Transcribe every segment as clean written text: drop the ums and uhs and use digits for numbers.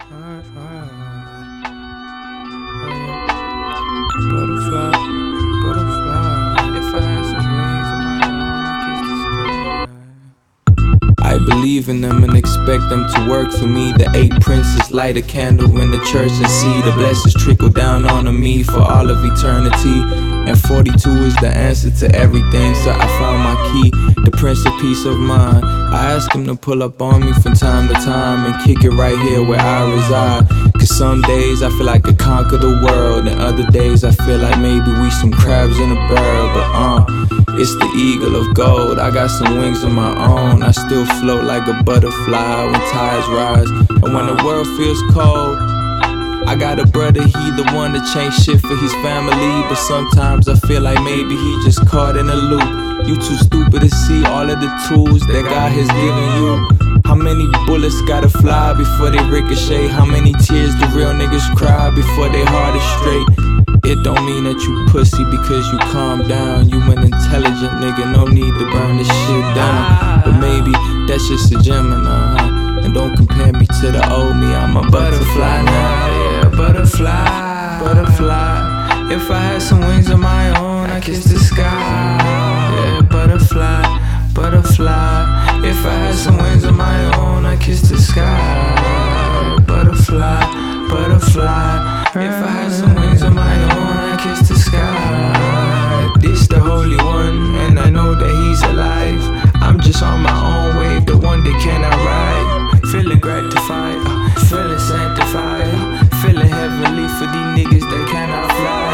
Butterfly, butterfly. If I had some wings of my own, I kiss the sky. I believe in them and expect them to work for me. The 8 princes light a candle in the church and see the blessings trickle down onto me for all of eternity. And 42 is the answer to everything, so I found my key, the Prince of Peace of Mind. I ask him to pull up on me from time to time and kick it right here where I reside. Cause some days I feel like I conquer the world, and other days I feel like maybe we some crabs in a barrel. But it's the eagle of gold, I got some wings of my own. I still float like a butterfly when tides rise. And when the world feels cold, I got a brother, he the one to change shit for his family. But sometimes I feel like maybe he just caught in a loop. You too stupid to see all of the tools that God has given you. How many bullets gotta fly before they ricochet? How many tears do real niggas cry before they heart is straight? It don't mean that you pussy because you calm down. You an intelligent nigga, no need to burn this shit down. But maybe that's just a Gemini, and don't compare me to the old me, I'm a butterfly now. Yeah, butterfly, butterfly. If I had some wings of my own, I'd kiss the sky. Yeah, butterfly, butterfly. If I had some wings of my own, I'd kiss the sky. Butterfly, butterfly. If I had some wings of my own, I'd kiss the sky. This the Holy One, and I know that He's alive. I'm just on my own wave, the one that cannot ride. Feeling gratified, feeling sanctified, feeling heavenly for these niggas that cannot fly.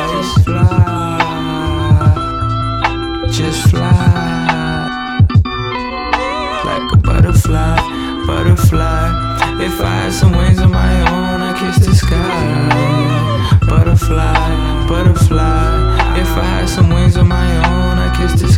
Just fly, like a butterfly, butterfly. If I had some wings of my own, I'd kiss the sky. Butterfly, butterfly. If I had some wings of my own, I'd kiss the sky.